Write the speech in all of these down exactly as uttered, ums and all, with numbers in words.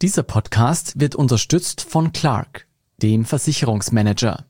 Dieser Podcast wird unterstützt von Clark, dem Versicherungsmanager.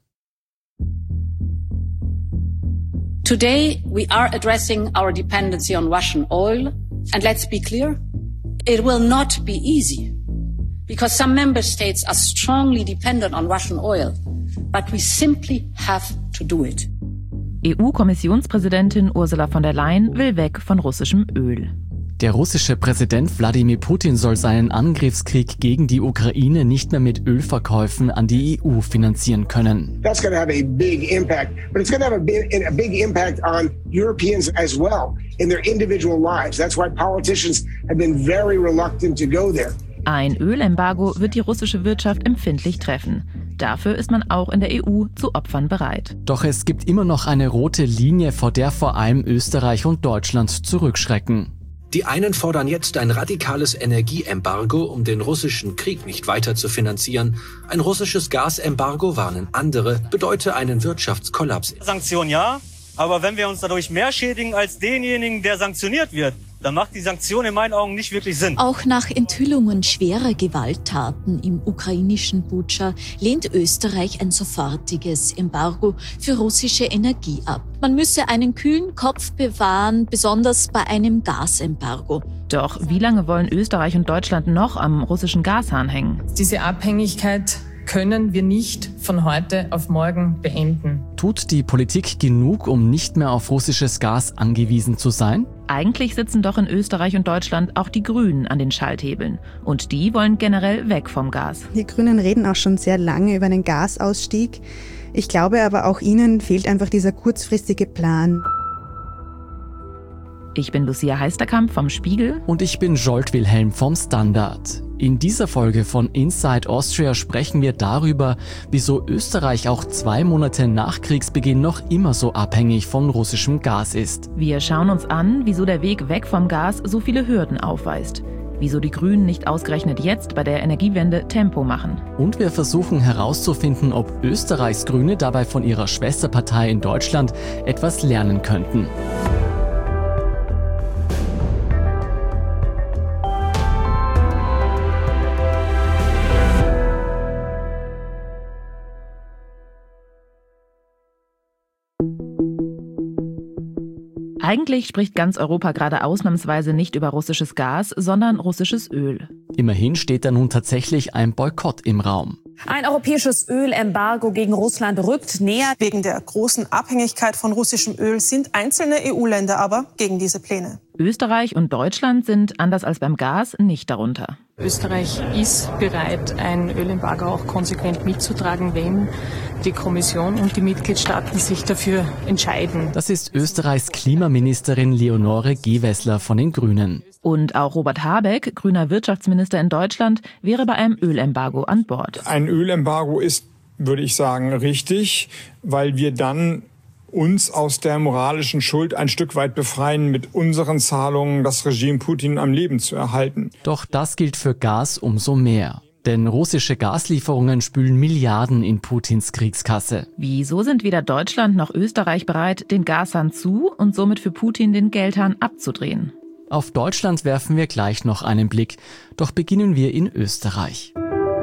Today we are addressing our dependency on Russian oil, and let's be clear, it will not be easy, because some member states are strongly dependent on Russian oil, but we simply have to do it. E U-Kommissionspräsidentin Ursula von der Leyen will weg von russischem Öl. Der russische Präsident Wladimir Putin soll seinen Angriffskrieg gegen die Ukraine nicht mehr mit Ölverkäufen an die E U finanzieren können. That's going to have a big impact, but it's going to have a big, a big impact on Europeans as well in their individual lives. That's why politicians have been very reluctant to go there. Ein Ölembargo wird die russische Wirtschaft empfindlich treffen. Dafür ist man auch in der E U zu Opfern bereit. Doch es gibt immer noch eine rote Linie, vor der vor allem Österreich und Deutschland zurückschrecken. Die einen fordern jetzt ein radikales Energieembargo, um den russischen Krieg nicht weiter zu finanzieren. Ein russisches Gasembargo, warnen andere, bedeute einen Wirtschaftskollaps. Sanktionen ja, aber wenn wir uns dadurch mehr schädigen als denjenigen, der sanktioniert wird, dann macht die Sanktion in meinen Augen nicht wirklich Sinn. Auch nach Enthüllungen schwerer Gewalttaten im ukrainischen Butscha lehnt Österreich ein sofortiges Embargo für russische Energie ab. Man müsse einen kühlen Kopf bewahren, besonders bei einem Gasembargo. Doch wie lange wollen Österreich und Deutschland noch am russischen Gashahn hängen? Diese Abhängigkeit können wir nicht von heute auf morgen beenden. Tut die Politik genug, um nicht mehr auf russisches Gas angewiesen zu sein? Eigentlich sitzen doch in Österreich und Deutschland auch die Grünen an den Schalthebeln. Und die wollen generell weg vom Gas. Die Grünen reden auch schon sehr lange über einen Gasausstieg. Ich glaube aber, auch ihnen fehlt einfach dieser kurzfristige Plan. Ich bin Lucia Heisterkamp vom Spiegel. Und ich bin Jolt Wilhelm vom Standard. In dieser Folge von Inside Austria sprechen wir darüber, wieso Österreich auch zwei Monate nach Kriegsbeginn noch immer so abhängig von russischem Gas ist. Wir schauen uns an, wieso der Weg weg vom Gas so viele Hürden aufweist. Wieso die Grünen nicht ausgerechnet jetzt bei der Energiewende Tempo machen. Und wir versuchen herauszufinden, ob Österreichs Grüne dabei von ihrer Schwesterpartei in Deutschland etwas lernen könnten. Eigentlich spricht ganz Europa gerade ausnahmsweise nicht über russisches Gas, sondern russisches Öl. Immerhin steht da nun tatsächlich ein Boykott im Raum. Ein europäisches Ölembargo gegen Russland rückt näher. Wegen der großen Abhängigkeit von russischem Öl sind einzelne E U-Länder aber gegen diese Pläne. Österreich und Deutschland sind, anders als beim Gas, nicht darunter. Österreich ist bereit, ein Ölembargo auch konsequent mitzutragen, wenn die Kommission und die Mitgliedstaaten sich dafür entscheiden. Das ist Österreichs Klimaministerin Leonore Gewessler von den Grünen. Und auch Robert Habeck, grüner Wirtschaftsminister in Deutschland, wäre bei einem Ölembargo an Bord. Ein Ölembargo ist, würde ich sagen, richtig, weil wir dann uns aus der moralischen Schuld ein Stück weit befreien, mit unseren Zahlungen das Regime Putin am Leben zu erhalten. Doch das gilt für Gas umso mehr. Denn russische Gaslieferungen spülen Milliarden in Putins Kriegskasse. Wieso sind weder Deutschland noch Österreich bereit, den Gashahn zu und somit für Putin den Geldhahn abzudrehen? Auf Deutschland werfen wir gleich noch einen Blick. Doch beginnen wir in Österreich.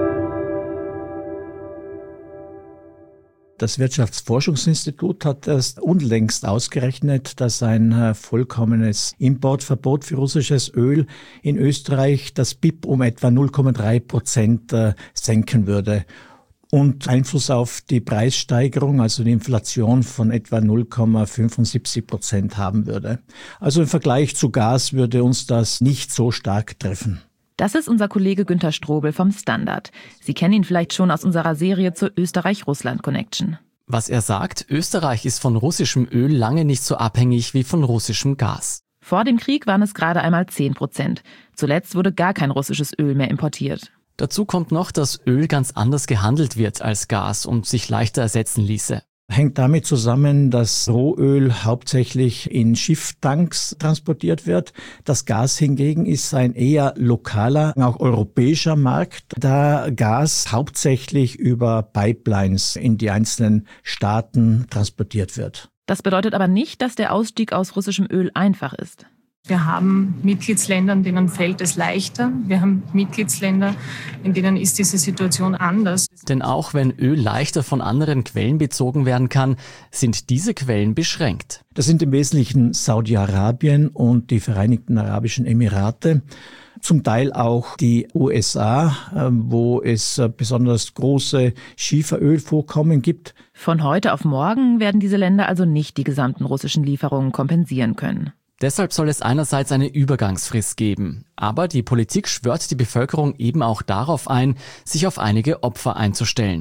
Das Wirtschaftsforschungsinstitut hat erst unlängst ausgerechnet, dass ein äh, vollkommenes Importverbot für russisches Öl in Österreich das B I P um etwa null Komma drei Prozent äh, senken würde und Einfluss auf die Preissteigerung, also die Inflation, von etwa null Komma fünfundsiebzig Prozent haben würde. Also im Vergleich zu Gas würde uns das nicht so stark treffen. Das ist unser Kollege Günther Strobel vom Standard. Sie kennen ihn vielleicht schon aus unserer Serie zur Österreich-Russland-Connection. Was er sagt, Österreich ist von russischem Öl lange nicht so abhängig wie von russischem Gas. Vor dem Krieg waren es gerade einmal zehn Prozent. Zuletzt wurde gar kein russisches Öl mehr importiert. Dazu kommt noch, dass Öl ganz anders gehandelt wird als Gas und sich leichter ersetzen ließe. Hängt damit zusammen, dass Rohöl hauptsächlich in Schifftanks transportiert wird. Das Gas hingegen ist ein eher lokaler, auch europäischer Markt, da Gas hauptsächlich über Pipelines in die einzelnen Staaten transportiert wird. Das bedeutet aber nicht, dass der Ausstieg aus russischem Öl einfach ist. Wir haben Mitgliedsländer, in denen fällt es leichter. Wir haben Mitgliedsländer, in denen ist diese Situation anders. Denn auch wenn Öl leichter von anderen Quellen bezogen werden kann, sind diese Quellen beschränkt. Das sind im Wesentlichen Saudi-Arabien und die Vereinigten Arabischen Emirate. Zum Teil auch die U S A, wo es besonders große Schieferölvorkommen gibt. Von heute auf morgen werden diese Länder also nicht die gesamten russischen Lieferungen kompensieren können. Deshalb soll es einerseits eine Übergangsfrist geben. Aber die Politik schwört die Bevölkerung eben auch darauf ein, sich auf einige Opfer einzustellen.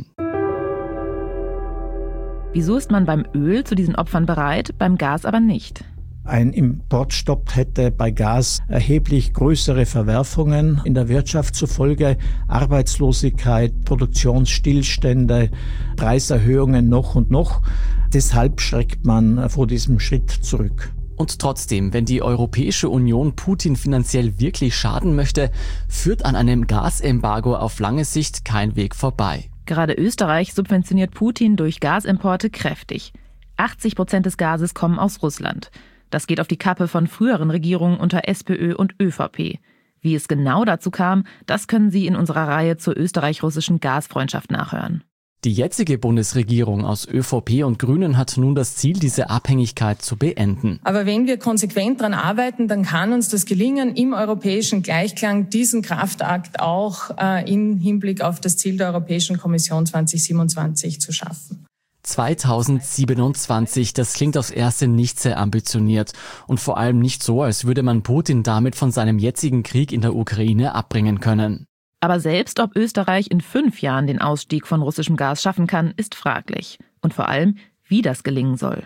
Wieso ist man beim Öl zu diesen Opfern bereit, beim Gas aber nicht? Ein Importstopp hätte bei Gas erheblich größere Verwerfungen in der Wirtschaft zur Folge. Arbeitslosigkeit, Produktionsstillstände, Preiserhöhungen noch und noch. Deshalb schreckt man vor diesem Schritt zurück. Und trotzdem, wenn die Europäische Union Putin finanziell wirklich schaden möchte, führt an einem Gasembargo auf lange Sicht kein Weg vorbei. Gerade Österreich subventioniert Putin durch Gasimporte kräftig. achtzig Prozent des Gases kommen aus Russland. Das geht auf die Kappe von früheren Regierungen unter SPÖ und ÖVP. Wie es genau dazu kam, das können Sie in unserer Reihe zur österreich-russischen Gasfreundschaft nachhören. Die jetzige Bundesregierung aus ÖVP und Grünen hat nun das Ziel, diese Abhängigkeit zu beenden. Aber wenn wir konsequent daran arbeiten, dann kann uns das gelingen, im europäischen Gleichklang diesen Kraftakt auch äh, im Hinblick auf das Ziel der Europäischen Kommission zwanzig siebenundzwanzig zu schaffen. zweitausendsiebenundzwanzig, das klingt aufs Erste nicht sehr ambitioniert und vor allem nicht so, als würde man Putin damit von seinem jetzigen Krieg in der Ukraine abbringen können. Aber selbst ob Österreich in fünf Jahren den Ausstieg von russischem Gas schaffen kann, ist fraglich. Und vor allem, wie das gelingen soll.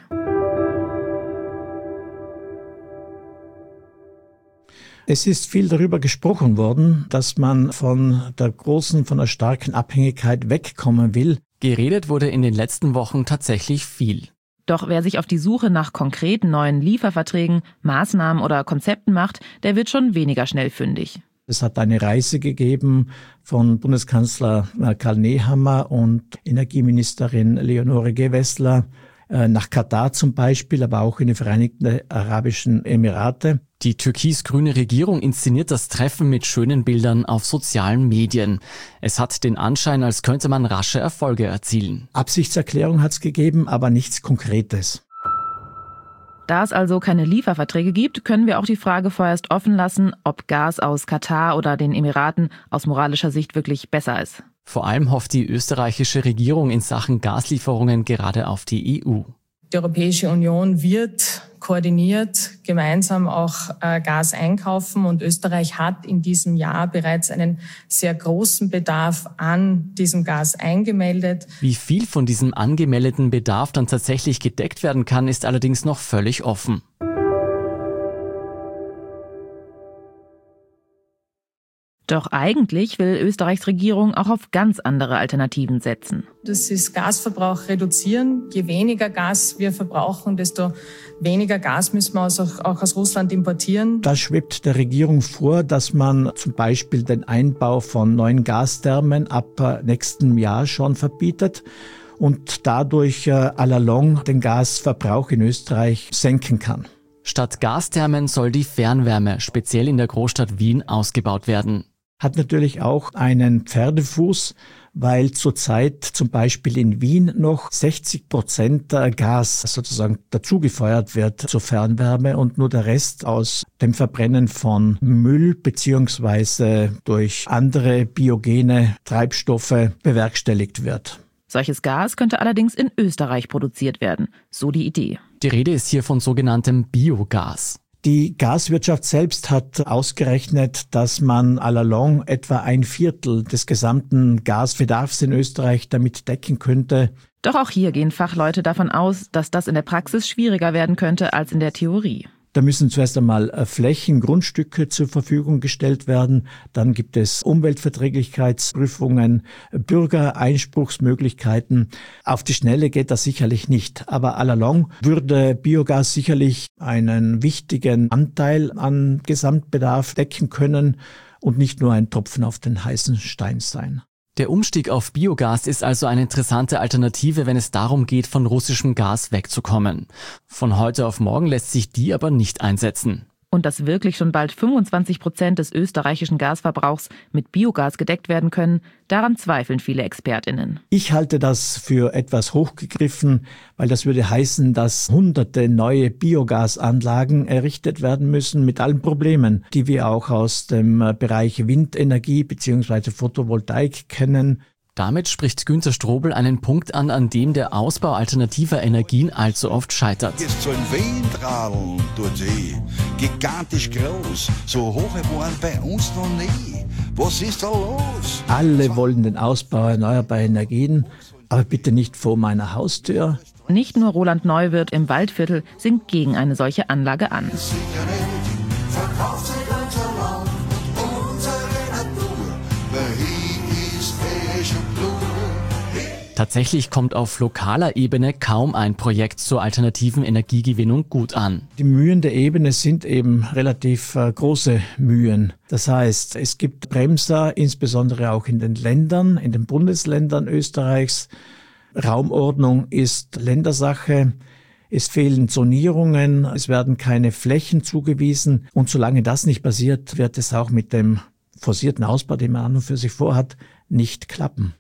Es ist viel darüber gesprochen worden, dass man von der großen, von der starken Abhängigkeit wegkommen will. Geredet wurde in den letzten Wochen tatsächlich viel. Doch wer sich auf die Suche nach konkreten neuen Lieferverträgen, Maßnahmen oder Konzepten macht, der wird schon weniger schnell fündig. Es hat eine Reise gegeben von Bundeskanzler Karl Nehammer und Energieministerin Leonore Gewessler nach Katar zum Beispiel, aber auch in die Vereinigten Arabischen Emirate. Die türkis-grüne Regierung inszeniert das Treffen mit schönen Bildern auf sozialen Medien. Es hat den Anschein, als könnte man rasche Erfolge erzielen. Absichtserklärung hat es gegeben, aber nichts Konkretes. Da es also keine Lieferverträge gibt, können wir auch die Frage vorerst offen lassen, ob Gas aus Katar oder den Emiraten aus moralischer Sicht wirklich besser ist. Vor allem hofft die österreichische Regierung in Sachen Gaslieferungen gerade auf die E U. Die Europäische Union wird koordiniert gemeinsam auch äh, Gas einkaufen und Österreich hat in diesem Jahr bereits einen sehr großen Bedarf an diesem Gas eingemeldet. Wie viel von diesem angemeldeten Bedarf dann tatsächlich gedeckt werden kann, ist allerdings noch völlig offen. Doch eigentlich will Österreichs Regierung auch auf ganz andere Alternativen setzen. Das ist Gasverbrauch reduzieren. Je weniger Gas wir verbrauchen, desto weniger Gas müssen wir auch aus Russland importieren. Da schwebt der Regierung vor, dass man zum Beispiel den Einbau von neuen Gasthermen ab nächstem Jahr schon verbietet und dadurch äh, à la longue den Gasverbrauch in Österreich senken kann. Statt Gasthermen soll die Fernwärme, speziell in der Großstadt Wien, ausgebaut werden. Hat natürlich auch einen Pferdefuß, weil zurzeit zum Beispiel in Wien noch sechzig Prozent Gas sozusagen dazugefeuert wird zur Fernwärme und nur der Rest aus dem Verbrennen von Müll beziehungsweise durch andere biogene Treibstoffe bewerkstelligt wird. Solches Gas könnte allerdings in Österreich produziert werden, so die Idee. Die Rede ist hier von sogenanntem Biogas. Die Gaswirtschaft selbst hat ausgerechnet, dass man à la longue etwa ein Viertel des gesamten Gasbedarfs in Österreich damit decken könnte. Doch auch hier gehen Fachleute davon aus, dass das in der Praxis schwieriger werden könnte als in der Theorie. Da müssen zuerst einmal Flächen, Grundstücke zur Verfügung gestellt werden. Dann gibt es Umweltverträglichkeitsprüfungen, Bürgereinspruchsmöglichkeiten. Auf die Schnelle geht das sicherlich nicht. Aber à la longue würde Biogas sicherlich einen wichtigen Anteil an Gesamtbedarf decken können und nicht nur ein Tropfen auf den heißen Stein sein. Der Umstieg auf Biogas ist also eine interessante Alternative, wenn es darum geht, von russischem Gas wegzukommen. Von heute auf morgen lässt sich die aber nicht einsetzen. Und dass wirklich schon bald fünfundzwanzig Prozent des österreichischen Gasverbrauchs mit Biogas gedeckt werden können, daran zweifeln viele ExpertInnen. Ich halte das für etwas hochgegriffen, weil das würde heißen, dass hunderte neue Biogasanlagen errichtet werden müssen mit allen Problemen, die wir auch aus dem Bereich Windenergie bzw. Photovoltaik kennen. Damit spricht Günter Strobel einen Punkt an, an dem der Ausbau alternativer Energien allzu oft scheitert. Jetzt so ein Windradeln durch die, gigantisch groß, so hoch waren bei uns noch nie. Was ist da los? Alle wollen den Ausbau erneuerbarer Energien, aber bitte nicht vor meiner Haustür. Nicht nur Roland Neuwirth im Waldviertel singt gegen eine solche Anlage an. Tatsächlich kommt auf lokaler Ebene kaum ein Projekt zur alternativen Energiegewinnung gut an. Die Mühen der Ebene sind eben relativ äh, große Mühen. Das heißt, es gibt Bremser, insbesondere auch in den Ländern, in den Bundesländern Österreichs. Raumordnung ist Ländersache. Es fehlen Zonierungen, es werden keine Flächen zugewiesen. Und solange das nicht passiert, wird es auch mit dem forcierten Ausbau, den man an und für sich vorhat, nicht klappen.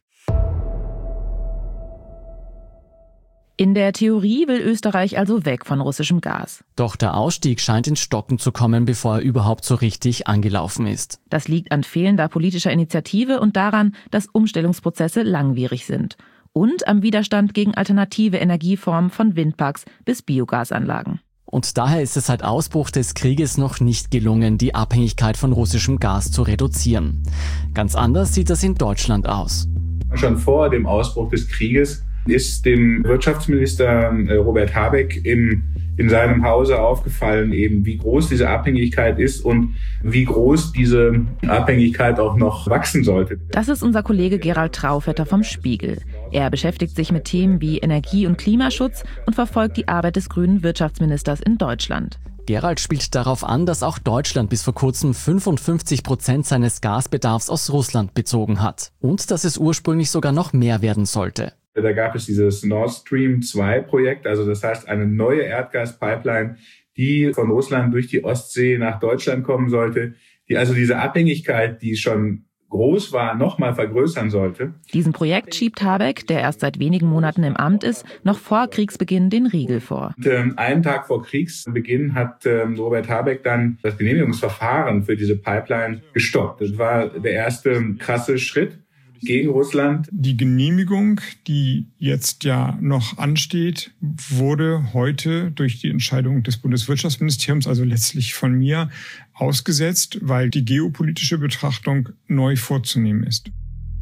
In der Theorie will Österreich also weg von russischem Gas. Doch der Ausstieg scheint ins Stocken zu kommen, bevor er überhaupt so richtig angelaufen ist. Das liegt an fehlender politischer Initiative und daran, dass Umstellungsprozesse langwierig sind. Und am Widerstand gegen alternative Energieformen von Windparks bis Biogasanlagen. Und daher ist es seit Ausbruch des Krieges noch nicht gelungen, die Abhängigkeit von russischem Gas zu reduzieren. Ganz anders sieht das in Deutschland aus. Schon vor dem Ausbruch des Krieges ist dem Wirtschaftsminister Robert Habeck im, in seinem Hause aufgefallen, eben wie groß diese Abhängigkeit ist und wie groß diese Abhängigkeit auch noch wachsen sollte. Das ist unser Kollege Gerald Trauvetter vom Spiegel. Er beschäftigt sich mit Themen wie Energie- und Klimaschutz und verfolgt die Arbeit des grünen Wirtschaftsministers in Deutschland. Gerald spielt darauf an, dass auch Deutschland bis vor kurzem fünfundfünfzig Prozent seines Gasbedarfs aus Russland bezogen hat. Und dass es ursprünglich sogar noch mehr werden sollte. Da gab es dieses Nord Stream zwei Projekt, also das heißt eine neue Erdgaspipeline, die von Russland durch die Ostsee nach Deutschland kommen sollte, die also diese Abhängigkeit, die schon groß war, nochmal vergrößern sollte. Diesem Projekt schiebt Habeck, der erst seit wenigen Monaten im Amt ist, noch vor Kriegsbeginn den Riegel vor. Und, ähm, einen Tag vor Kriegsbeginn hat ähm, Robert Habeck dann das Genehmigungsverfahren für diese Pipeline gestoppt. Das war der erste krasse Schritt gegen Russland. Die Genehmigung, die jetzt ja noch ansteht, wurde heute durch die Entscheidung des Bundeswirtschaftsministeriums, also letztlich von mir, ausgesetzt, weil die geopolitische Betrachtung neu vorzunehmen ist.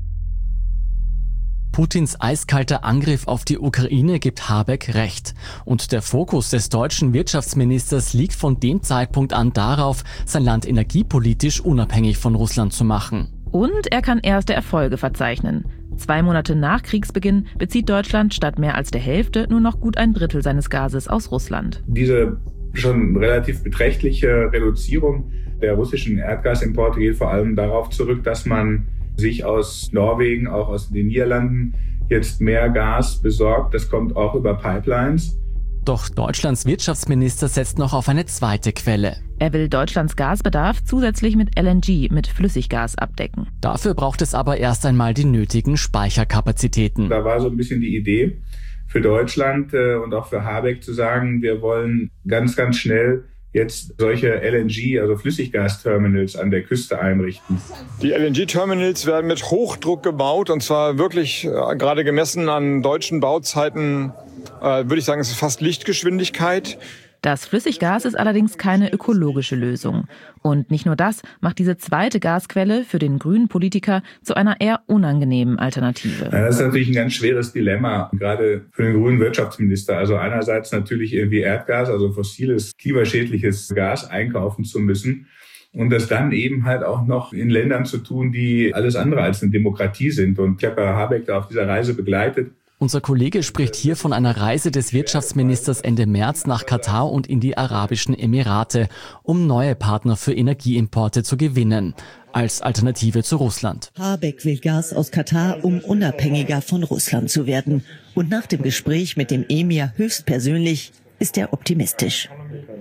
Putins eiskalter Angriff auf die Ukraine gibt Habeck recht. Und der Fokus des deutschen Wirtschaftsministers liegt von dem Zeitpunkt an darauf, sein Land energiepolitisch unabhängig von Russland zu machen. Und er kann erste Erfolge verzeichnen. Zwei Monate nach Kriegsbeginn bezieht Deutschland statt mehr als der Hälfte nur noch gut ein Drittel seines Gases aus Russland. Diese schon relativ beträchtliche Reduzierung der russischen Erdgasimporte geht vor allem darauf zurück, dass man sich aus Norwegen, auch aus den Niederlanden, jetzt mehr Gas besorgt. Das kommt auch über Pipelines. Doch Deutschlands Wirtschaftsminister setzt noch auf eine zweite Quelle. Er will Deutschlands Gasbedarf zusätzlich mit L N G, mit Flüssiggas, abdecken. Dafür braucht es aber erst einmal die nötigen Speicherkapazitäten. Da war so ein bisschen die Idee für Deutschland äh, und auch für Habeck zu sagen, wir wollen ganz, ganz schnell jetzt solche L N G, also Flüssiggasterminals an der Küste einrichten. Die L N G-Terminals werden mit Hochdruck gebaut und zwar wirklich äh, gerade gemessen an deutschen Bauzeiten, äh, würde ich sagen, es ist fast Lichtgeschwindigkeit. Das Flüssiggas ist allerdings keine ökologische Lösung. Und nicht nur das macht diese zweite Gasquelle für den grünen Politiker zu einer eher unangenehmen Alternative. Ja, das ist natürlich ein ganz schweres Dilemma, gerade für den grünen Wirtschaftsminister. Also einerseits natürlich irgendwie Erdgas, also fossiles, klimaschädliches Gas einkaufen zu müssen. Und das dann eben halt auch noch in Ländern zu tun, die alles andere als eine Demokratie sind. Und ich habe Habeck da auf dieser Reise begleitet. Unser Kollege spricht hier von einer Reise des Wirtschaftsministers Ende März nach Katar und in die Arabischen Emirate, um neue Partner für Energieimporte zu gewinnen, als Alternative zu Russland. Habeck will Gas aus Katar, um unabhängiger von Russland zu werden. Und nach dem Gespräch mit dem Emir höchstpersönlich ist er optimistisch.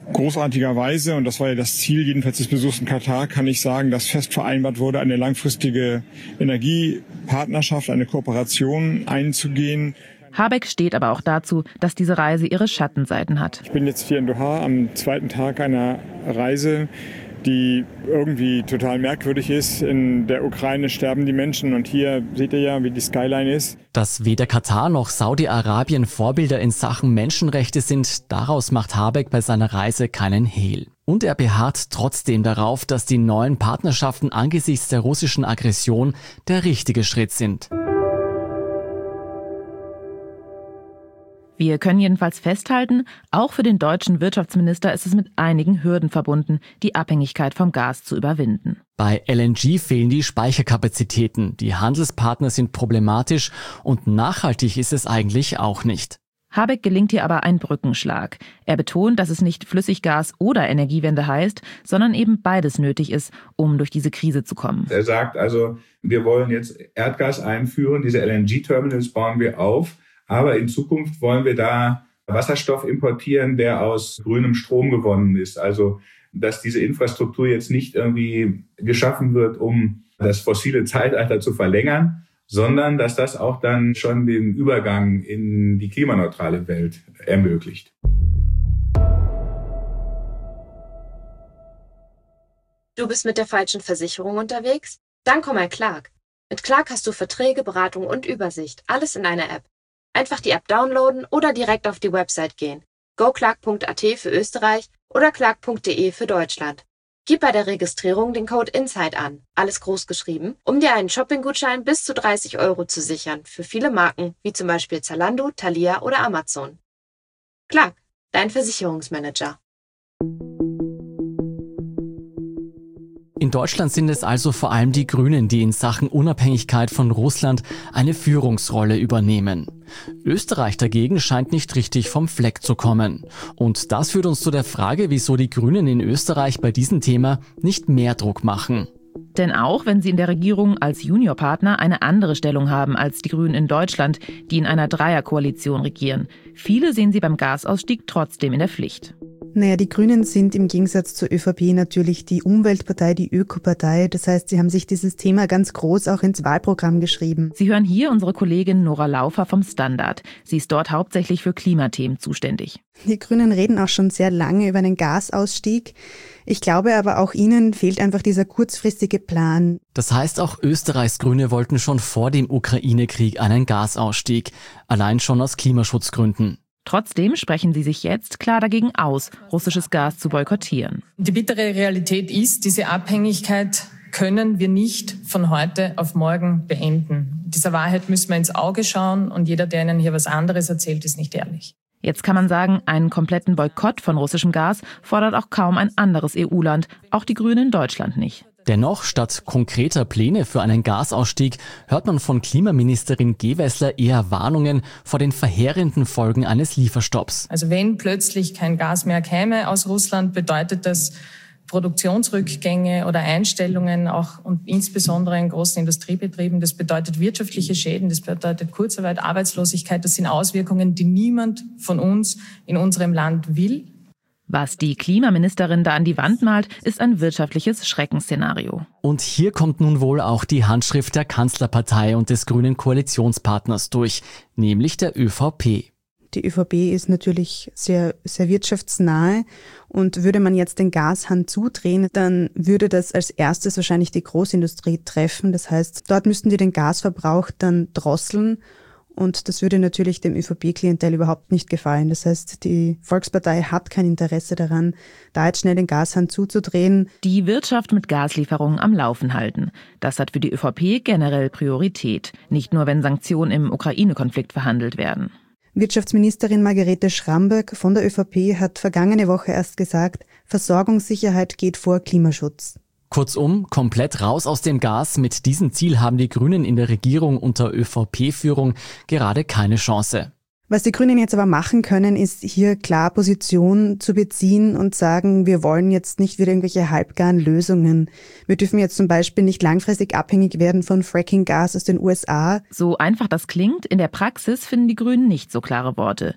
Großartigerweise, und das war ja das Ziel jedenfalls des Besuchs in Katar, kann ich sagen, dass fest vereinbart wurde, eine langfristige Energiepartnerschaft, eine Kooperation einzugehen. Habeck steht aber auch dazu, dass diese Reise ihre Schattenseiten hat. Ich bin jetzt hier in Doha am zweiten Tag einer Reise, die irgendwie total merkwürdig ist. In der Ukraine sterben die Menschen und hier seht ihr ja, wie die Skyline ist. Dass weder Katar noch Saudi-Arabien Vorbilder in Sachen Menschenrechte sind, daraus macht Habeck bei seiner Reise keinen Hehl. Und er beharrt trotzdem darauf, dass die neuen Partnerschaften angesichts der russischen Aggression der richtige Schritt sind. Wir können jedenfalls festhalten, auch für den deutschen Wirtschaftsminister ist es mit einigen Hürden verbunden, die Abhängigkeit vom Gas zu überwinden. Bei L N G fehlen die Speicherkapazitäten, die Handelspartner sind problematisch und nachhaltig ist es eigentlich auch nicht. Habeck gelingt hier aber ein Brückenschlag. Er betont, dass es nicht Flüssiggas oder Energiewende heißt, sondern eben beides nötig ist, um durch diese Krise zu kommen. Er sagt also, wir wollen jetzt Erdgas einführen, diese L N G-Terminals bauen wir auf. Aber in Zukunft wollen wir da Wasserstoff importieren, der aus grünem Strom gewonnen ist. Also, dass diese Infrastruktur jetzt nicht irgendwie geschaffen wird, um das fossile Zeitalter zu verlängern, sondern dass das auch dann schon den Übergang in die klimaneutrale Welt ermöglicht. Du bist mit der falschen Versicherung unterwegs? Dann komm mal Clark. Mit Clark hast du Verträge, Beratung und Übersicht. Alles in einer App. Einfach die App downloaden oder direkt auf die Website gehen. go clark punkt a t für Österreich oder clark punkt d e für Deutschland. Gib bei der Registrierung den Code INSIDE an, alles groß geschrieben, um dir einen Shopping-Gutschein bis zu dreißig Euro zu sichern für viele Marken, wie zum Beispiel Zalando, Thalia oder Amazon. Clark, dein Versicherungsmanager. In Deutschland sind es also vor allem die Grünen, die in Sachen Unabhängigkeit von Russland eine Führungsrolle übernehmen. Österreich dagegen scheint nicht richtig vom Fleck zu kommen. Und das führt uns zu der Frage, wieso die Grünen in Österreich bei diesem Thema nicht mehr Druck machen. Denn auch wenn sie in der Regierung als Juniorpartner eine andere Stellung haben als die Grünen in Deutschland, die in einer Dreierkoalition regieren, viele sehen sie beim Gasausstieg trotzdem in der Pflicht. Naja, die Grünen sind im Gegensatz zur ÖVP natürlich die Umweltpartei, die Ökopartei. Das heißt, sie haben sich dieses Thema ganz groß auch ins Wahlprogramm geschrieben. Sie hören hier unsere Kollegin Nora Laufer vom Standard. Sie ist dort hauptsächlich für Klimathemen zuständig. Die Grünen reden auch schon sehr lange über einen Gasausstieg. Ich glaube aber auch ihnen fehlt einfach dieser kurzfristige Plan. Das heißt, auch Österreichs Grüne wollten schon vor dem Ukraine-Krieg einen Gasausstieg. Allein schon aus Klimaschutzgründen. Trotzdem sprechen sie sich jetzt klar dagegen aus, russisches Gas zu boykottieren. Die bittere Realität ist, diese Abhängigkeit können wir nicht von heute auf morgen beenden. Dieser Wahrheit müssen wir ins Auge schauen und jeder, der Ihnen hier was anderes erzählt, ist nicht ehrlich. Jetzt kann man sagen, einen kompletten Boykott von russischem Gas fordert auch kaum ein anderes E U-Land, auch die Grünen in Deutschland nicht. Dennoch, statt konkreter Pläne für einen Gasausstieg, hört man von Klimaministerin Gewessler eher Warnungen vor den verheerenden Folgen eines Lieferstopps. Also wenn plötzlich kein Gas mehr käme aus Russland, bedeutet das Produktionsrückgänge oder Einstellungen auch und insbesondere in großen Industriebetrieben. Das bedeutet wirtschaftliche Schäden, das bedeutet Kurzarbeit, Arbeitslosigkeit. Das sind Auswirkungen, die niemand von uns in unserem Land will. Was die Klimaministerin da an die Wand malt, ist ein wirtschaftliches Schreckensszenario. Und hier kommt nun wohl auch die Handschrift der Kanzlerpartei und des grünen Koalitionspartners durch, nämlich der ÖVP. Die ÖVP ist natürlich sehr, sehr wirtschaftsnahe und würde man jetzt den Gashahn zudrehen, dann würde das als erstes wahrscheinlich die Großindustrie treffen. Das heißt, dort müssten die den Gasverbrauch dann drosseln. Und das würde natürlich dem ÖVP-Klientel überhaupt nicht gefallen. Das heißt, die Volkspartei hat kein Interesse daran, da jetzt schnell den Gashahn zuzudrehen. Die Wirtschaft mit Gaslieferungen am Laufen halten. Das hat für die ÖVP generell Priorität. Nicht nur, wenn Sanktionen im Ukraine-Konflikt verhandelt werden. Wirtschaftsministerin Margarete Schramberg von der ÖVP hat vergangene Woche erst gesagt, Versorgungssicherheit geht vor Klimaschutz. Kurzum, komplett raus aus dem Gas. Mit diesem Ziel haben die Grünen in der Regierung unter ÖVP-Führung gerade keine Chance. Was die Grünen jetzt aber machen können, ist hier klar Position zu beziehen und sagen, wir wollen jetzt nicht wieder irgendwelche halbgaren Lösungen. Wir dürfen jetzt zum Beispiel nicht langfristig abhängig werden von Fracking-Gas aus den U S A. So einfach das klingt, in der Praxis finden die Grünen nicht so klare Worte.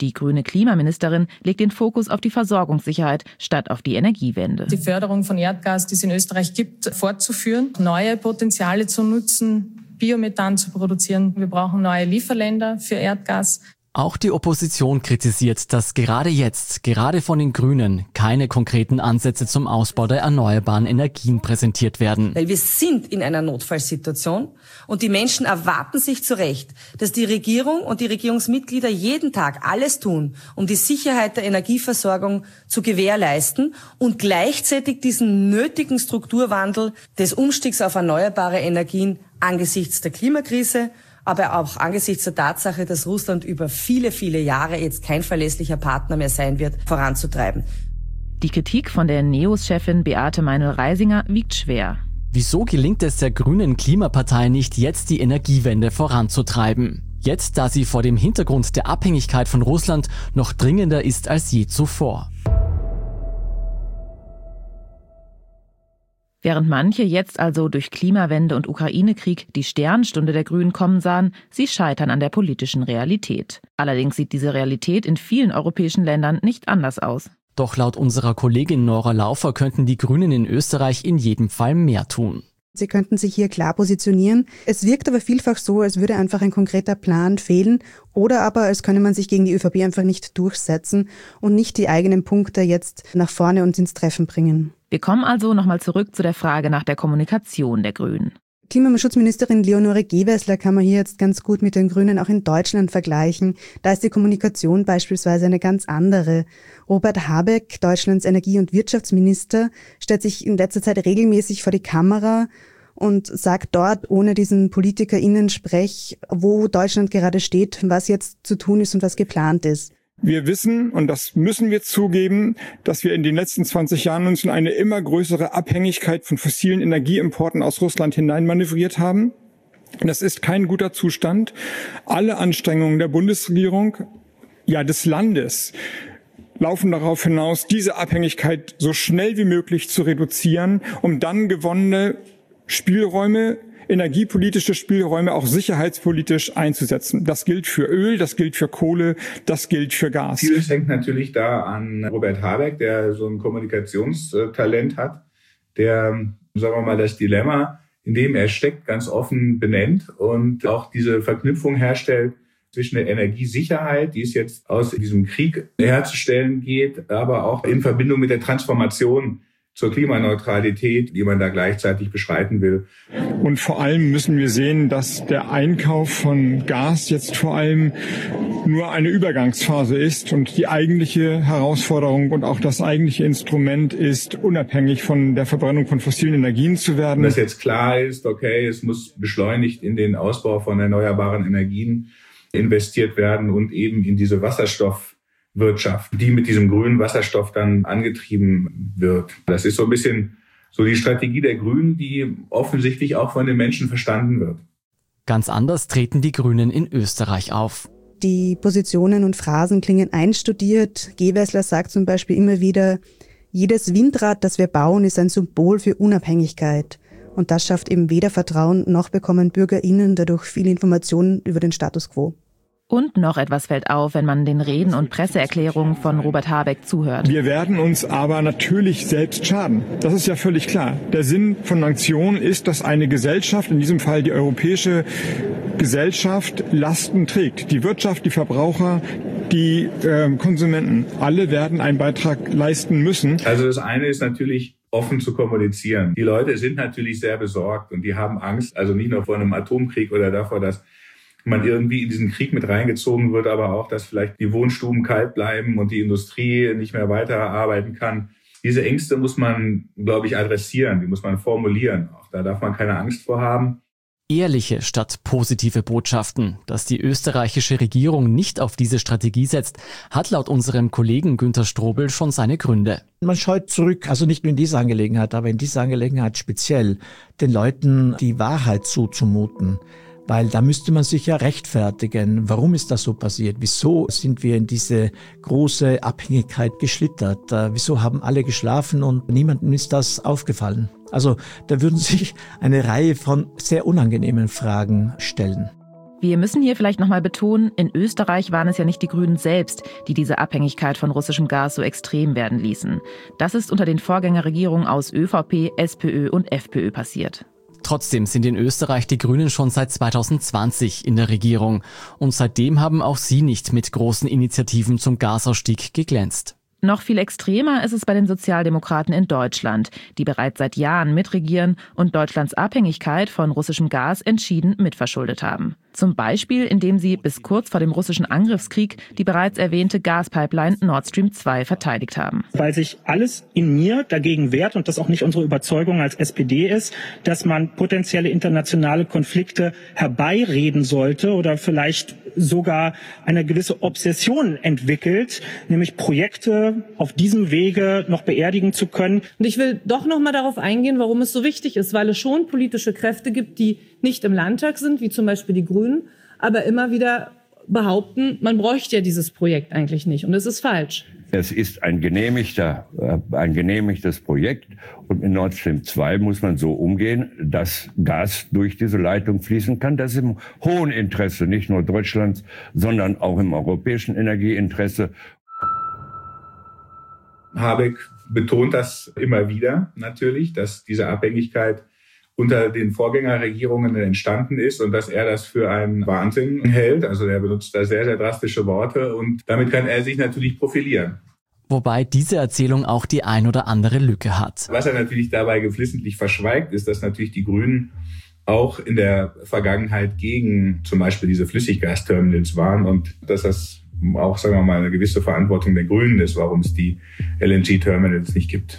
Die grüne Klimaministerin legt den Fokus auf die Versorgungssicherheit statt auf die Energiewende. Die Förderung von Erdgas, die es in Österreich gibt, fortzuführen, neue Potenziale zu nutzen, Biomethan zu produzieren. Wir brauchen neue Lieferländer für Erdgas. Auch die Opposition kritisiert, dass gerade jetzt, gerade von den Grünen, keine konkreten Ansätze zum Ausbau der erneuerbaren Energien präsentiert werden. Weil wir sind in einer Notfallsituation und die Menschen erwarten sich zu Recht, dass die Regierung und die Regierungsmitglieder jeden Tag alles tun, um die Sicherheit der Energieversorgung zu gewährleisten und gleichzeitig diesen nötigen Strukturwandel des Umstiegs auf erneuerbare Energien angesichts der Klimakrise, aber auch angesichts der Tatsache, dass Russland über viele, viele Jahre jetzt kein verlässlicher Partner mehr sein wird, voranzutreiben. Die Kritik von der NEOS-Chefin Beate Meinl-Reisinger wiegt schwer. Wieso gelingt es der grünen Klimapartei nicht, jetzt die Energiewende voranzutreiben? Jetzt, da sie vor dem Hintergrund der Abhängigkeit von Russland noch dringender ist als je zuvor. Während manche jetzt also durch Klimawende und Ukraine-Krieg die Sternstunde der Grünen kommen sahen, sie scheitern an der politischen Realität. Allerdings sieht diese Realität in vielen europäischen Ländern nicht anders aus. Doch laut unserer Kollegin Nora Laufer könnten die Grünen in Österreich in jedem Fall mehr tun. Sie könnten sich hier klar positionieren. Es wirkt aber vielfach so, als würde einfach ein konkreter Plan fehlen oder aber als könne man sich gegen die ÖVP einfach nicht durchsetzen und nicht die eigenen Punkte jetzt nach vorne und ins Treffen bringen. Wir kommen also nochmal zurück zu der Frage nach der Kommunikation der Grünen. Klimaschutzministerin Leonore Gewessler kann man hier jetzt ganz gut mit den Grünen auch in Deutschland vergleichen. Da ist die Kommunikation beispielsweise eine ganz andere. Robert Habeck, Deutschlands Energie- und Wirtschaftsminister, stellt sich in letzter Zeit regelmäßig vor die Kamera und sagt dort ohne diesen PolitikerInnen-Sprech, wo Deutschland gerade steht, was jetzt zu tun ist und was geplant ist. Wir wissen, und das müssen wir zugeben, dass wir in den letzten zwanzig Jahren uns in eine immer größere Abhängigkeit von fossilen Energieimporten aus Russland hineinmanövriert haben. Das ist kein guter Zustand. Alle Anstrengungen der Bundesregierung, ja des Landes, laufen darauf hinaus, diese Abhängigkeit so schnell wie möglich zu reduzieren, um dann gewonnene Spielräume, energiepolitische Spielräume auch sicherheitspolitisch einzusetzen. Das gilt für Öl, das gilt für Kohle, das gilt für Gas. Vieles hängt natürlich da an Robert Habeck, der so ein Kommunikationstalent hat, der, sagen wir mal, das Dilemma, in dem er steckt, ganz offen benennt und auch diese Verknüpfung herstellt zwischen der Energiesicherheit, die es jetzt aus diesem Krieg herzustellen geht, aber auch in Verbindung mit der Transformation zur Klimaneutralität, die man da gleichzeitig beschreiten will. Und vor allem müssen wir sehen, dass der Einkauf von Gas jetzt vor allem nur eine Übergangsphase ist und die eigentliche Herausforderung und auch das eigentliche Instrument ist, unabhängig von der Verbrennung von fossilen Energien zu werden. Dass jetzt klar ist, okay, es muss beschleunigt in den Ausbau von erneuerbaren Energien investiert werden und eben in diese Wasserstoff Wirtschaft, die mit diesem grünen Wasserstoff dann angetrieben wird. Das ist so ein bisschen so die Strategie der Grünen, die offensichtlich auch von den Menschen verstanden wird. Ganz anders treten die Grünen in Österreich auf. Die Positionen und Phrasen klingen einstudiert. Gewessler sagt zum Beispiel immer wieder, jedes Windrad, das wir bauen, ist ein Symbol für Unabhängigkeit. Und das schafft eben weder Vertrauen, noch bekommen BürgerInnen dadurch viel Informationen über den Status quo. Und noch etwas fällt auf, wenn man den Reden und Presseerklärungen von Robert Habeck zuhört. Wir werden uns aber natürlich selbst schaden. Das ist ja völlig klar. Der Sinn von Sanktionen ist, dass eine Gesellschaft, in diesem Fall die europäische Gesellschaft, Lasten trägt. Die Wirtschaft, die Verbraucher, die äh, Konsumenten. Alle werden einen Beitrag leisten müssen. Also das eine ist natürlich, offen zu kommunizieren. Die Leute sind natürlich sehr besorgt und die haben Angst, also nicht nur vor einem Atomkrieg oder davor, dass man irgendwie in diesen Krieg mit reingezogen wird, aber auch, dass vielleicht die Wohnstuben kalt bleiben und die Industrie nicht mehr weiterarbeiten kann. Diese Ängste muss man, glaube ich, adressieren, die muss man formulieren. Auch da darf man keine Angst vor haben. Ehrliche statt positive Botschaften. Dass die österreichische Regierung nicht auf diese Strategie setzt, hat laut unserem Kollegen Günter Strobel schon seine Gründe. Man scheut zurück, also nicht nur in dieser Angelegenheit, aber in dieser Angelegenheit speziell, den Leuten die Wahrheit zuzumuten. Weil da müsste man sich ja rechtfertigen. Warum ist das so passiert? Wieso sind wir in diese große Abhängigkeit geschlittert? Wieso haben alle geschlafen und niemandem ist das aufgefallen? Also da würden sich eine Reihe von sehr unangenehmen Fragen stellen. Wir müssen hier vielleicht nochmal betonen, in Österreich waren es ja nicht die Grünen selbst, die diese Abhängigkeit von russischem Gas so extrem werden ließen. Das ist unter den Vorgängerregierungen aus ÖVP, SPÖ und FPÖ passiert. Trotzdem sind in Österreich die Grünen schon seit zweitausendzwanzig in der Regierung. Und seitdem haben auch sie nicht mit großen Initiativen zum Gasausstieg geglänzt. Noch viel extremer ist es bei den Sozialdemokraten in Deutschland, die bereits seit Jahren mitregieren und Deutschlands Abhängigkeit von russischem Gas entschieden mitverschuldet haben. Zum Beispiel, indem sie bis kurz vor dem russischen Angriffskrieg die bereits erwähnte Gaspipeline Nord Stream zwei verteidigt haben. Weil sich alles in mir dagegen wehrt und das auch nicht unsere Überzeugung als S P D ist, dass man potenzielle internationale Konflikte herbeireden sollte oder vielleicht sogar eine gewisse Obsession entwickelt, nämlich Projekte auf diesem Wege noch beerdigen zu können. Und ich will doch noch mal darauf eingehen, warum es so wichtig ist, weil es schon politische Kräfte gibt, die nicht im Landtag sind, wie zum Beispiel die Grünen, aber immer wieder behaupten, man bräuchte ja dieses Projekt eigentlich nicht. Und es ist falsch. Es ist ein genehmigter, ein genehmigtes Projekt. Und mit Nord Stream zwei muss man so umgehen, dass Gas durch diese Leitung fließen kann. Das ist im hohen Interesse, nicht nur Deutschlands, sondern auch im europäischen Energieinteresse. Habeck betont das immer wieder natürlich, dass diese Abhängigkeit unter den Vorgängerregierungen entstanden ist und dass er das für einen Wahnsinn hält. Also er benutzt da sehr, sehr drastische Worte und damit kann er sich natürlich profilieren. Wobei diese Erzählung auch die ein oder andere Lücke hat. Was er natürlich dabei geflissentlich verschweigt, ist, dass natürlich die Grünen auch in der Vergangenheit gegen zum Beispiel diese Flüssiggasterminals waren und dass das auch, sagen wir mal, eine gewisse Verantwortung der Grünen ist, warum es die L N G-Terminals nicht gibt.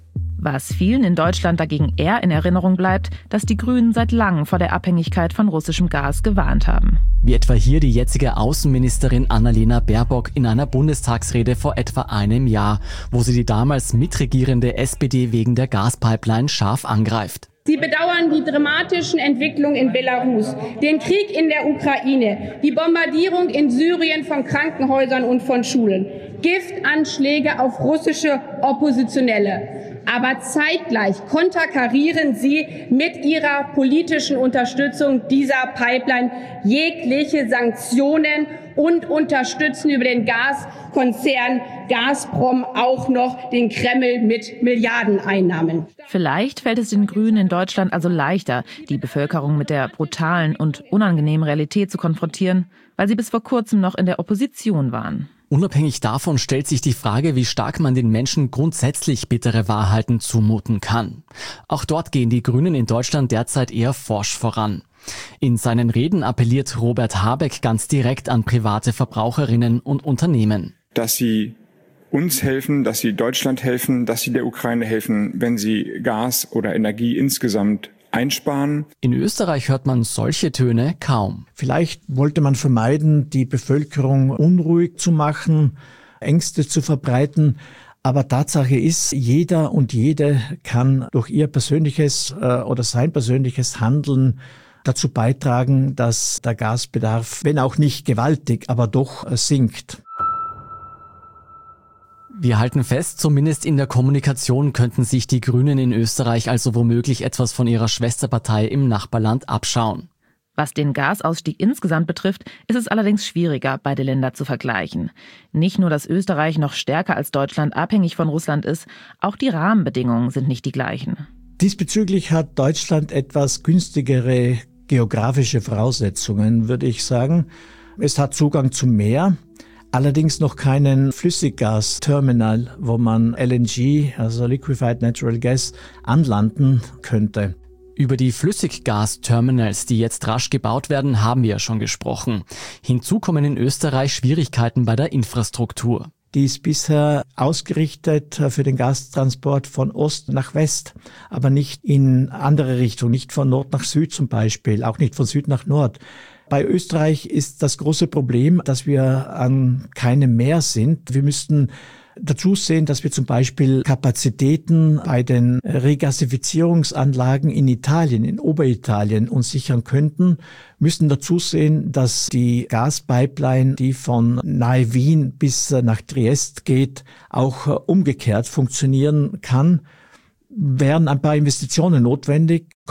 Was vielen in Deutschland dagegen eher in Erinnerung bleibt, dass die Grünen seit langem vor der Abhängigkeit von russischem Gas gewarnt haben. Wie etwa hier die jetzige Außenministerin Annalena Baerbock in einer Bundestagsrede vor etwa einem Jahr, wo sie die damals mitregierende S P D wegen der Gaspipeline scharf angreift. Sie bedauern die dramatischen Entwicklungen in Belarus, den Krieg in der Ukraine, die Bombardierung in Syrien von Krankenhäusern und von Schulen, Giftanschläge auf russische Oppositionelle. Aber zeitgleich konterkarieren sie mit ihrer politischen Unterstützung dieser Pipeline jegliche Sanktionen und unterstützen über den Gaskonzern Gazprom auch noch den Kreml mit Milliardeneinnahmen. Vielleicht fällt es den Grünen in Deutschland also leichter, die Bevölkerung mit der brutalen und unangenehmen Realität zu konfrontieren, weil sie bis vor kurzem noch in der Opposition waren. Unabhängig davon stellt sich die Frage, wie stark man den Menschen grundsätzlich bittere Wahrheiten zumuten kann. Auch dort gehen die Grünen in Deutschland derzeit eher forsch voran. In seinen Reden appelliert Robert Habeck ganz direkt an private Verbraucherinnen und Unternehmen. Dass sie uns helfen, dass sie Deutschland helfen, dass sie der Ukraine helfen, wenn sie Gas oder Energie insgesamt einsparen. In Österreich hört man solche Töne kaum. Vielleicht wollte man vermeiden, die Bevölkerung unruhig zu machen, Ängste zu verbreiten. Aber Tatsache ist, jeder und jede kann durch ihr persönliches äh, oder sein persönliches Handeln dazu beitragen, dass der Gasbedarf, wenn auch nicht gewaltig, aber doch äh, sinkt. Wir halten fest, zumindest in der Kommunikation könnten sich die Grünen in Österreich also womöglich etwas von ihrer Schwesterpartei im Nachbarland abschauen. Was den Gasausstieg insgesamt betrifft, ist es allerdings schwieriger, beide Länder zu vergleichen. Nicht nur, dass Österreich noch stärker als Deutschland abhängig von Russland ist, auch die Rahmenbedingungen sind nicht die gleichen. Diesbezüglich hat Deutschland etwas günstigere geografische Voraussetzungen, würde ich sagen. Es hat Zugang zum Meer. Allerdings noch keinen Flüssiggasterminal, wo man L N G, also Liquefied Natural Gas, anlanden könnte. Über die Flüssiggasterminals, die jetzt rasch gebaut werden, haben wir ja schon gesprochen. Hinzu kommen in Österreich Schwierigkeiten bei der Infrastruktur. Die ist bisher ausgerichtet für den Gastransport von Ost nach West, aber nicht in andere Richtung, nicht von Nord nach Süd zum Beispiel, auch nicht von Süd nach Nord. Bei Österreich ist das große Problem, dass wir an keinem Meer sind. Wir müssten dazu sehen, dass wir zum Beispiel Kapazitäten bei den Regasifizierungsanlagen in Italien, in Oberitalien uns sichern könnten. Wir müssten dazu sehen, dass die Gaspipeline, die von nahe Wien bis nach Triest geht, auch umgekehrt funktionieren kann. Wären ein paar Investitionen notwendig,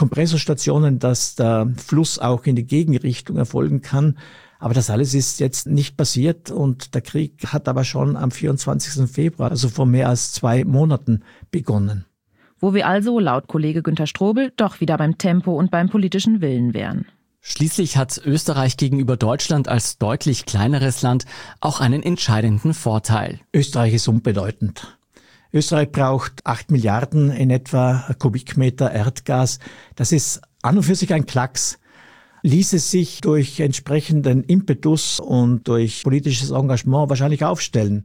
Kompressorstationen, dass der Fluss auch in die Gegenrichtung erfolgen kann. Aber das alles ist jetzt nicht passiert und der Krieg hat aber schon am vierundzwanzigsten Februar, also vor mehr als zwei Monaten, begonnen. Wo wir also, laut Kollege Günter Strobel, doch wieder beim Tempo und beim politischen Willen wären. Schließlich hat Österreich gegenüber Deutschland als deutlich kleineres Land auch einen entscheidenden Vorteil. Österreich ist unbedeutend. Österreich braucht acht Milliarden in etwa Kubikmeter Erdgas. Das ist an und für sich ein Klacks. Ließe sich durch entsprechenden Impetus und durch politisches Engagement wahrscheinlich aufstellen.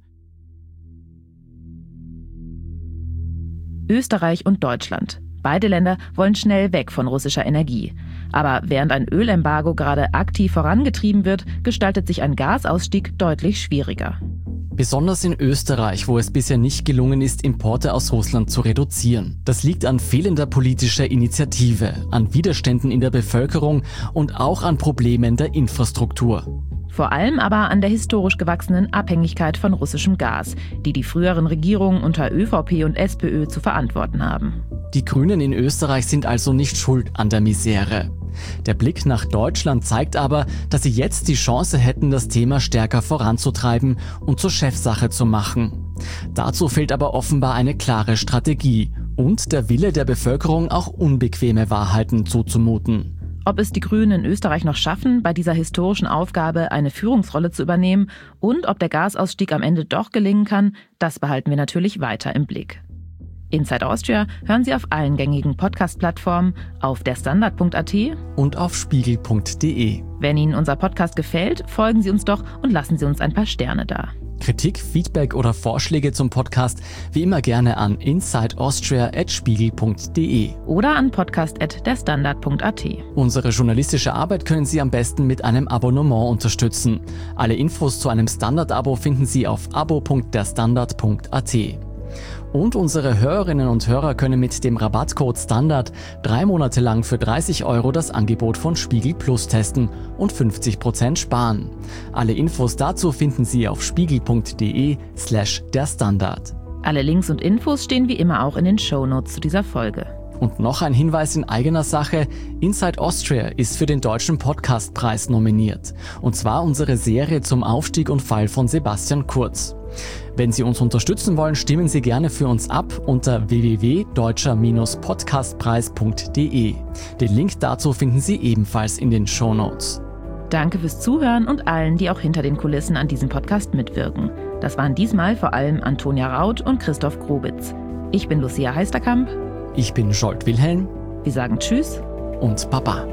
Österreich und Deutschland. Beide Länder wollen schnell weg von russischer Energie. Aber während ein Ölembargo gerade aktiv vorangetrieben wird, gestaltet sich ein Gasausstieg deutlich schwieriger. Besonders in Österreich, wo es bisher nicht gelungen ist, Importe aus Russland zu reduzieren. Das liegt an fehlender politischer Initiative, an Widerständen in der Bevölkerung und auch an Problemen der Infrastruktur. Vor allem aber an der historisch gewachsenen Abhängigkeit von russischem Gas, die die früheren Regierungen unter ÖVP und SPÖ zu verantworten haben. Die Grünen in Österreich sind also nicht schuld an der Misere. Der Blick nach Deutschland zeigt aber, dass sie jetzt die Chance hätten, das Thema stärker voranzutreiben und zur Chefsache zu machen. Dazu fehlt aber offenbar eine klare Strategie und der Wille der Bevölkerung, auch unbequeme Wahrheiten zuzumuten. Ob es die Grünen in Österreich noch schaffen, bei dieser historischen Aufgabe eine Führungsrolle zu übernehmen und ob der Gasausstieg am Ende doch gelingen kann, das behalten wir natürlich weiter im Blick. Inside Austria hören Sie auf allen gängigen Podcast-Plattformen, auf derstandard punkt a t und auf spiegel punkt d e. Wenn Ihnen unser Podcast gefällt, folgen Sie uns doch und lassen Sie uns ein paar Sterne da. Kritik, Feedback oder Vorschläge zum Podcast wie immer gerne an insideaustria at spiegel punkt d e oder an podcast at derstandard punkt a t. Unsere journalistische Arbeit können Sie am besten mit einem Abonnement unterstützen. Alle Infos zu einem Standard-Abo finden Sie auf abo punkt derstandard punkt a t. Und unsere Hörerinnen und Hörer können mit dem Rabattcode STANDARD drei Monate lang für dreißig Euro das Angebot von Spiegel Plus testen und fünfzig Prozent sparen. Alle Infos dazu finden Sie auf spiegel punkt d e slash der Standard. Alle Links und Infos stehen wie immer auch in den Shownotes zu dieser Folge. Und noch ein Hinweis in eigener Sache: Inside Austria ist für den Deutschen Podcastpreis nominiert. Und zwar unsere Serie zum Aufstieg und Fall von Sebastian Kurz. Wenn Sie uns unterstützen wollen, stimmen Sie gerne für uns ab unter w w w punkt deutscher podcastpreis punkt d e. Den Link dazu finden Sie ebenfalls in den Shownotes. Danke fürs Zuhören und allen, die auch hinter den Kulissen an diesem Podcast mitwirken. Das waren diesmal vor allem Antonia Raut und Christoph Grobitz. Ich bin Lucia Heisterkamp. Ich bin Scholt Wilhelm. Wir sagen Tschüss und Baba.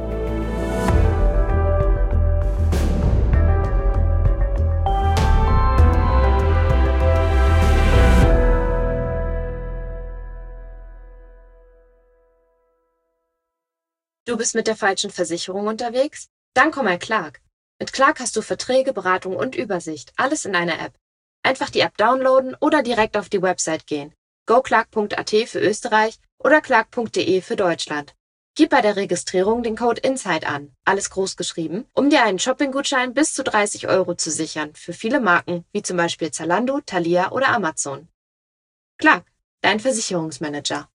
Du bist mit der falschen Versicherung unterwegs? Dann komm mal Clark. Mit Clark hast du Verträge, Beratung und Übersicht, alles in einer App. Einfach die App downloaden oder direkt auf die Website gehen. go clark punkt a t für Österreich oder clark punkt d e für Deutschland. Gib bei der Registrierung den Code INSIDE an, alles groß geschrieben, um dir einen Shopping-Gutschein bis zu dreißig Euro zu sichern für viele Marken, wie zum Beispiel Zalando, Thalia oder Amazon. Clark, dein Versicherungsmanager.